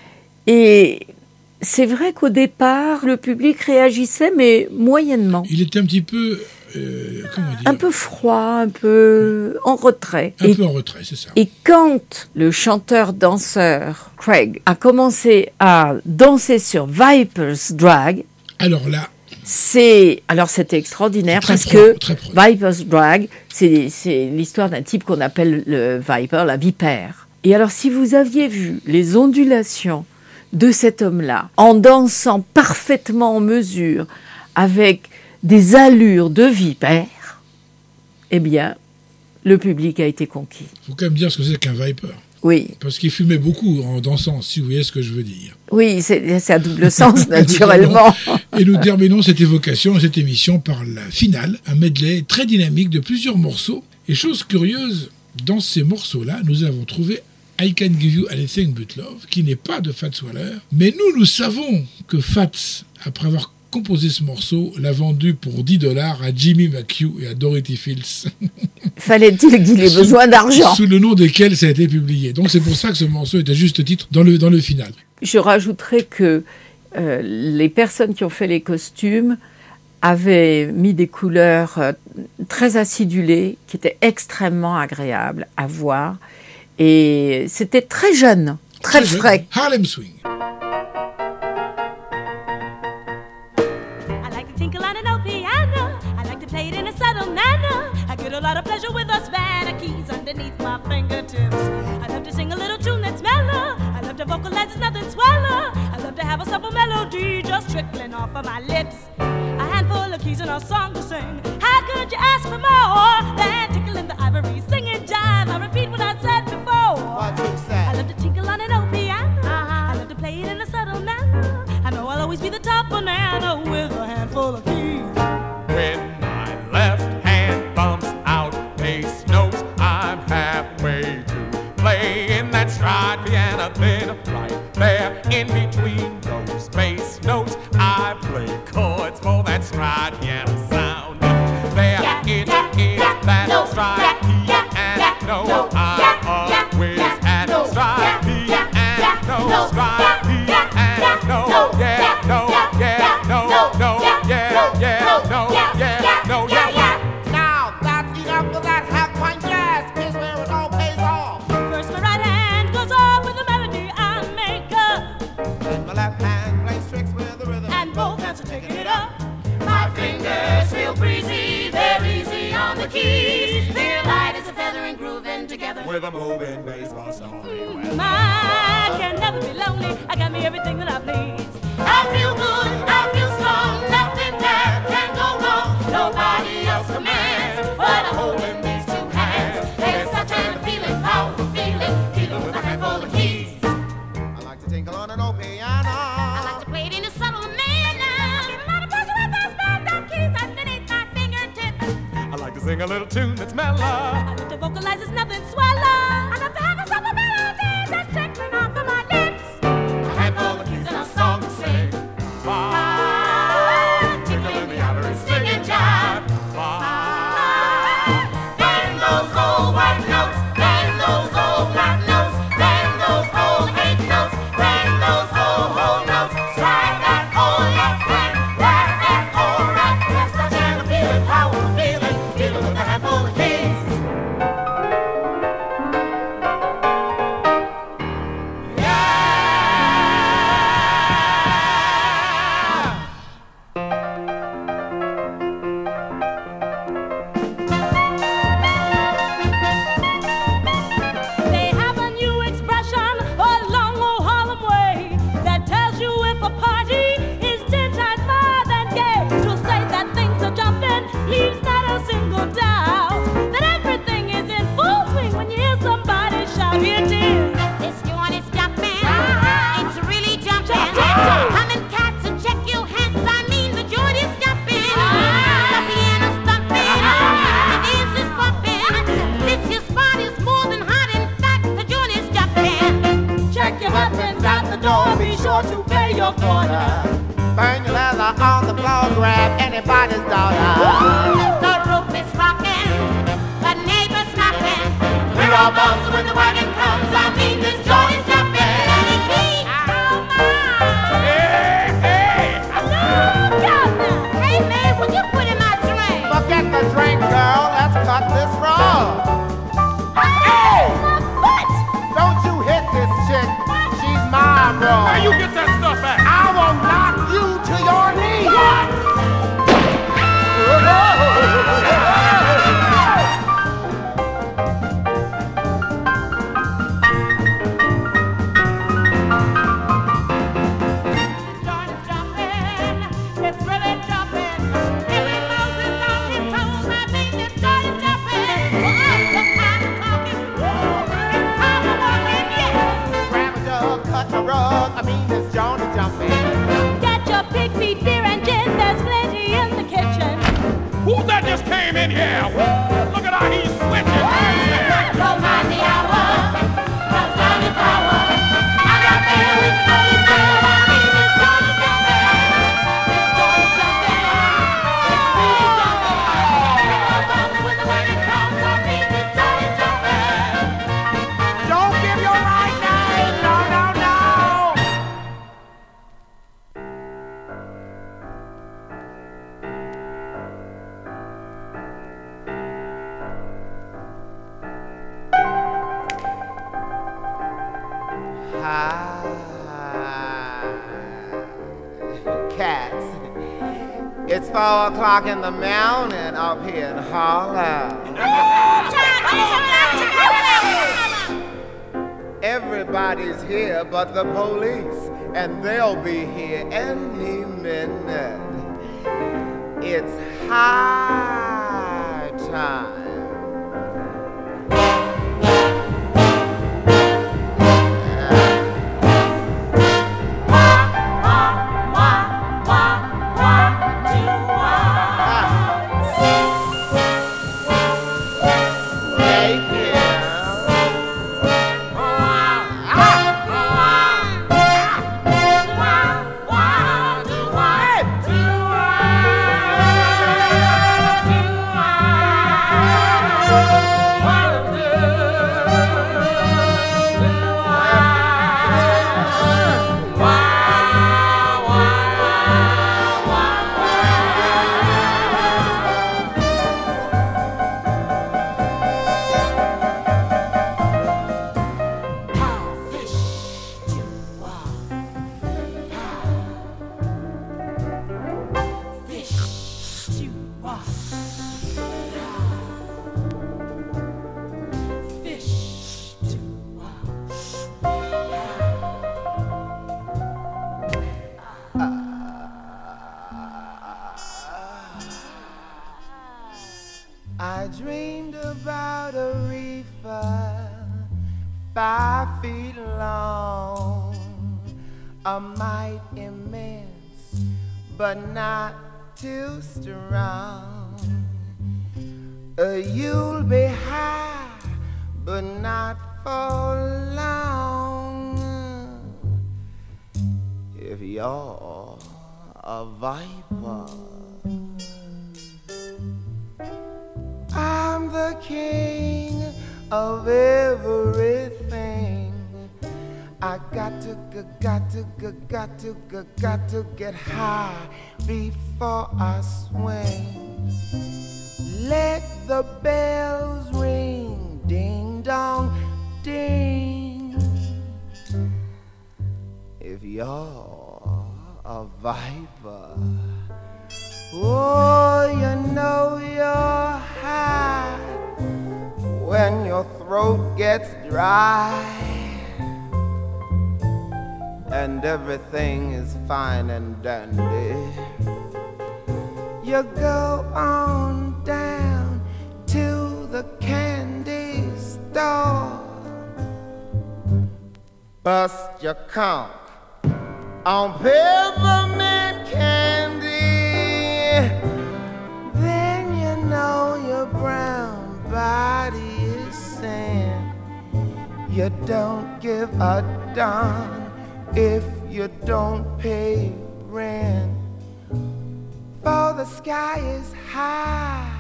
Et c'est vrai qu'au départ, le public réagissait, mais moyennement. Il était un petit peu... euh, comment dire Un peu froid, un peu en retrait. Un Et, peu en retrait, c'est ça. et quand le chanteur-danseur Craig a commencé à danser sur Viper's Drag, Alors là, c'est alors c'était extraordinaire Très parce pro- que très pro. Viper's Drag, c'est c'est l'histoire d'un type qu'on appelle le Viper, la vipère. Et alors si vous aviez vu les ondulations de cet homme-là en dansant parfaitement en mesure avec des allures de vipère, eh bien le public a été conquis. il faut quand même dire ce que c'est qu'un Viper. Oui, Parce qu'il fumait beaucoup en dansant, si vous voyez ce que je veux dire. oui, c'est c'est à double sens naturellement. Et nous terminons cette évocation, cette émission, par la finale, un medley très dynamique de plusieurs morceaux. Et chose curieuse, dans ces morceaux-là, nous avons trouvé I Can Give You Anything But Love, qui n'est pas de Fats Waller. Mais nous, nous savons que Fats, après avoir composé ce morceau, l'a vendu pour dix dollars à Jimmy McHugh et à Dorothy Fields. Fallait-il qu'il ait besoin d'argent? Sous le nom desquels ça a été publié. Donc c'est pour ça que ce morceau est à juste titre dans le, dans le final. Je rajouterais que euh, les personnes qui ont fait les costumes avaient mis des couleurs euh, très acidulées, qui étaient extrêmement agréables à voir. Et c'était très jeune, très, jeune. frais. Harlem Swing. I like to tinkle on an old piano. I like to play it in a subtle manner. I get a lot of pleasure with those banner keys underneath my fingertips. I love to sing a little tune that's mellow. I love to vocalize, it's nothing swallow. I love to have a simple melody just trickling off of my lips. A handful of keys and a song to sing. How could you ask for more than tickling the ivory, singing jive? I repeat what I said before. What you said? I love to tinkle on an old piano. I love to play it in a subtle manner. I know I'll always be the top banana with a handful of keys. When my left hand bumps out bass notes, I'm halfway to playing that stride piano. Then right there in between those bass notes, I play chords for that stride piano sound. There it is, that stride piano. I always had stride piano, stride piano. Yeah, no, yeah, no, no, yeah, yeah, no, yeah, no, yeah. Now that's enough of that half-pint jazz. Here's where it all pays off. First my right hand goes off with the melody I make up, Then my left hand plays tricks with the rhythm. and both hands are taking it up. My fingers feel breezy, they're easy on the keys. They're light as a feather and grooving together. With a moving bass for song. I can never be lonely. I got me everything that I please. I feel good, I feel strong, nothing that can go wrong. Nobody else commands but a hold in these two hands. There's such an appealing, powerful feeling, dealing with a handful of keys. I like to tinkle on an old piano. I like to play it in a subtle manner. Get a lot of pleasure with those band up keys underneath my fingertips. I like to sing a little tune that's mellow. I love to vocalize, it's nothing swallow. I love to have a simple melody came in here. Woo! Look at how he's switching. Don't mind the hour, don't mind the power. I got there with no power. It's gonna jump in. It's gonna jump in. It's really jumping. When the weather comes, I think it's gonna jump in. Don't give your right name. No, no, no. Cats. It's four o'clock in the morning up here in Harlem. Everybody's here but the police, and they'll be here any minute. It's high time. I dreamed about a reefer five feet long, a mite immense, but not too strong. Uh, you'll be high, but not for long. If you're a viper, I'm the king of everything. I got to, g- got to, g- got to, g- got to get high before I swing. Let the bells ring, ding dong, ding. If you're a viper, oh, you know you're high when your throat gets dry and everything is fine and dandy. You go on down to the candy store, bust your conch on peppermint candy. Then you know your brown body is sand. You don't give a darn if you don't pay rent. For the sky is high,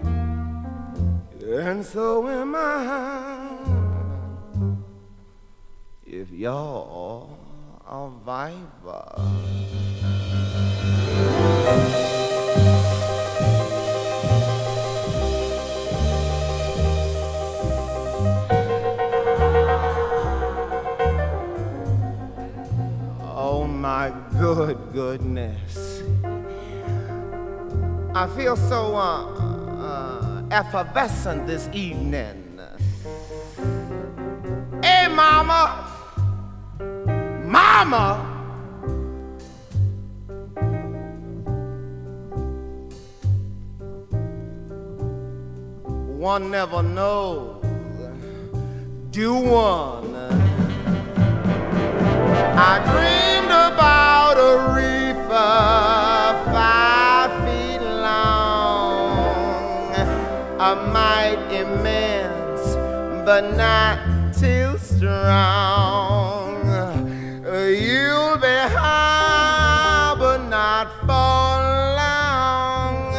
and so am I. If you're a viper, oh my good goodness, I feel so uh, uh, effervescent this evening. Hey, mama, mama, one never knows, do one? I dreamed about a reefer five feet long, a might immense, but not too strong. You'll be high, but not for long.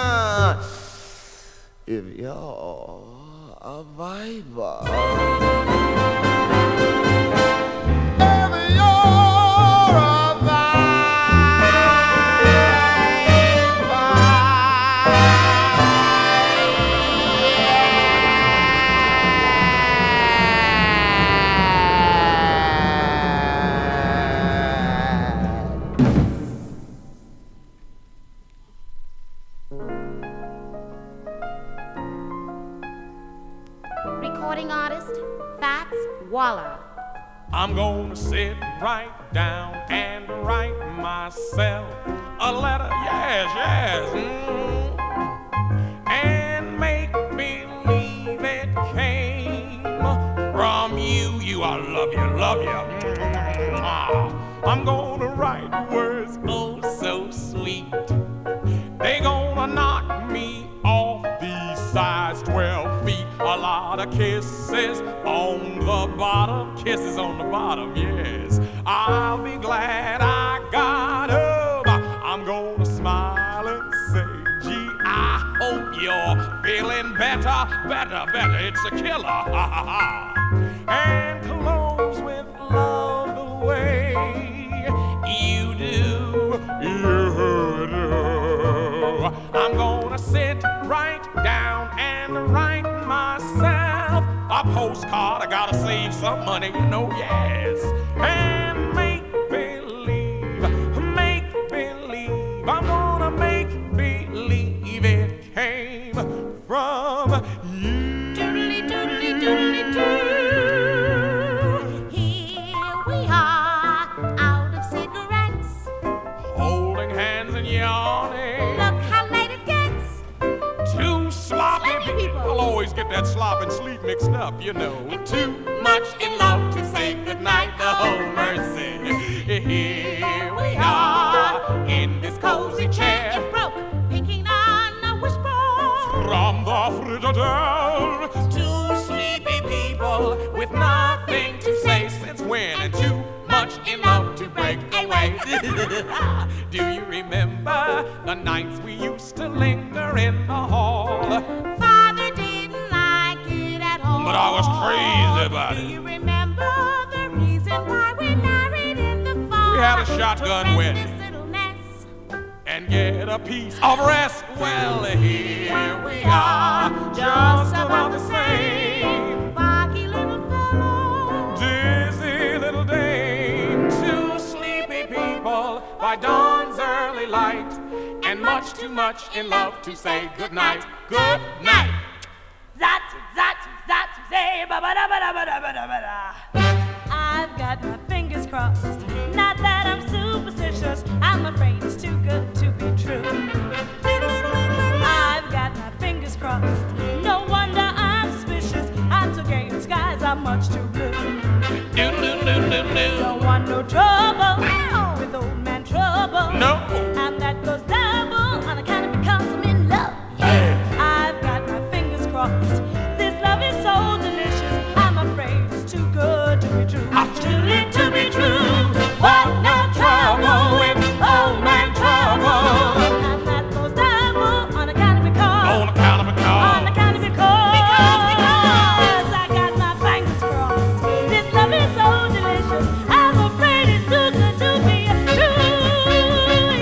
If you're a viper. Recording artist, Fats Waller. I'm gonna sit right down and write myself a letter, yes, yes, mm, and make believe it came from you. You, I love you, love you. Mm, I'm gonna write words oh so sweet. They gonna knock me off these size twelve feet. A lot of kisses on the bottom, kisses on the bottom, yes. I'll be glad I got up. I'm gonna smile and say, gee, I hope you're feeling better, better, better. It's a killer, ha ha ha. And close with love the way you do, you do. I'm gonna sit right down and write myself a postcard. I gotta save some money, you know, yes. And make believe, make believe, I'm gonna make believe it came from you. Doodly doodly doodly doo. Here we are, out of cigarettes, Holding hands and yawning. look how late it gets. Too sloppy Sloppy people. I'll always get that slop and sleep mixed up, you know. Too much in love to say goodnight, oh mercy. Here we are in this cozy chair It broke, picking on a wishbone. from the Frigidaire. Two sleepy people with nothing to say since when, and too much in love to break away. Do you remember the nights we used to linger in the hall? Father didn't like it at all. But I was crazy about Do it. you remember the reason why we married in the fall? We had a shotgun To wedding. rent this little nest. And get a piece of rest. Well, here we are, just about the same. Foggy little fellow. Dizzy little dame, two sleepy people by dawn's early light, and much too much in love to say goodnight. Good night. That, that, that, say, ba ba da ba da ba da ba da ba da. I've got my fingers crossed. Not that I'm superstitious, I'm afraid it's too good to be true. I've got my fingers crossed. No wonder I'm suspicious. I'm so gay, the skies are much too blue. Do, do, do, do, do. Don't want no trouble with old man trouble. No. And that goes double on account of because I'm in love. Yeah. I've got my fingers crossed. This love is so delicious. I'm afraid it's too good to be true. Too lit to be true. Want no trouble with old man trouble. And that goes double on account of because. On account of a On call. account of because. Because, because I got my fingers crossed. This love is so delicious. I'm afraid it's too good to be true.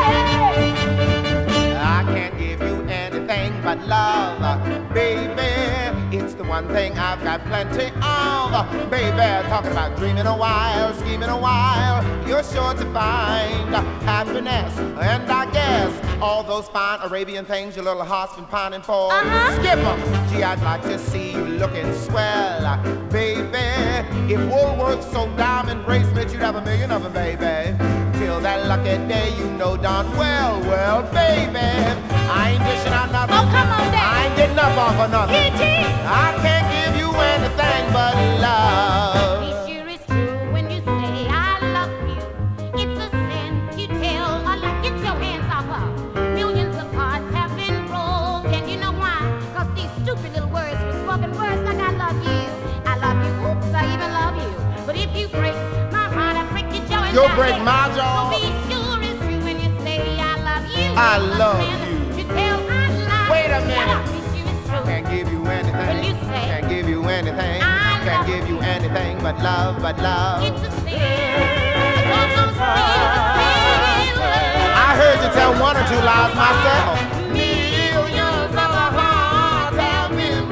Yeah. I can't give you anything but love, baby. It's the one thing I've got plenty of, baby. Talking about dreaming a while, scheming a while, you're sure to find happiness. And I guess all those fine Arabian things your little heart's been pining for, Uh-huh. skip 'em. Gee, I'd like to see you looking swell, baby. If Woolworth's sold diamond bracelets, you'd have a million of them, baby. Till that lucky day, you know darn well, well, baby, I ain't dishing out nothing. Oh, come on, Dad. I ain't getting up off of nothing. It is. I can't give you anything but love. Be sure it's true when you say I love you. It's a sin you tell a lie. Get your hands off her. Millions of hearts have been broken. You know why? 'Cause stupid little words were spoken words like I love you. I love you, oops, I even love you. But if you break my heart, I break your jaw. You'll break my jaw. So be sure it's true when you say I love you. I love you. You tell I love Wait a you. minute. Be sure it's true. Can't give you anything. When you say Can't give you anything. I Can't love give you anything but love, but love. it's a sin. Don't come steal it. I heard you tell one or two lies myself. Millions of hearts have been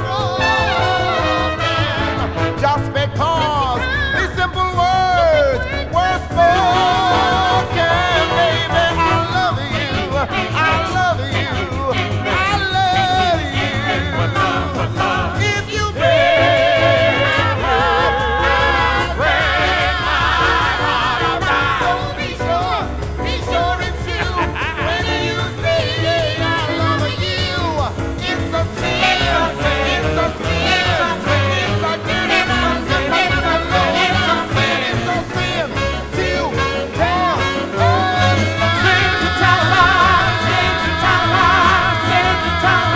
broken just because these simple words were spoken. Baby, I love you. I love you. I love you. If you break my heart, I break my heart. So be sure, be sure it's true. When you say I love you, it's a sin. It's a sin. It's a sin. It's a dirty sin. It's a sin. It's a sin. It's a sin. Till tell us. Sing to tell us. Sing to tell us. Sing to tell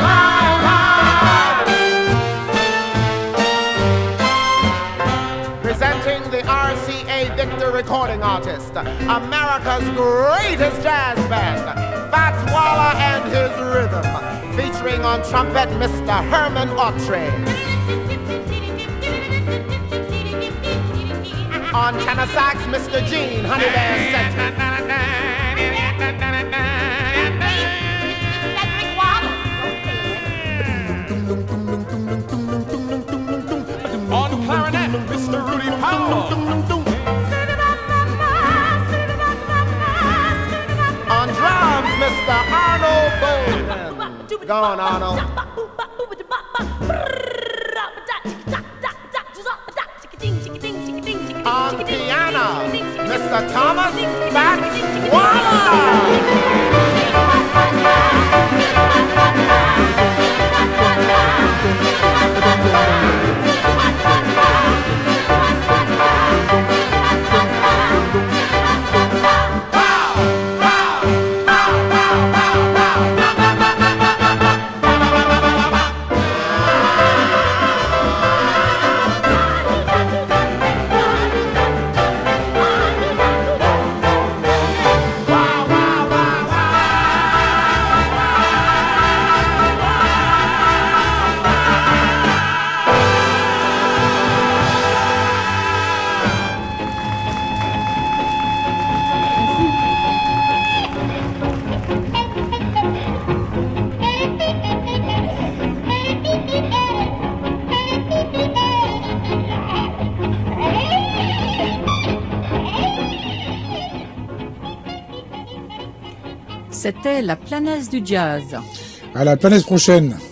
us. Presenting the R C A Victor Recording Artist, America's greatest jazz band, Fats Waller and his rhythm, featuring on trumpet Mister Herman Autry, on tenor sax Mister Gene Honeybear Cedric, Cedric Wallace. On clarinet, Mister Rudy Powell. on drums Mister Arnold Bowman. Go on, Arnold. On piano, Mister Thomas Fats C'était la planète du jazz. À la planète prochaine.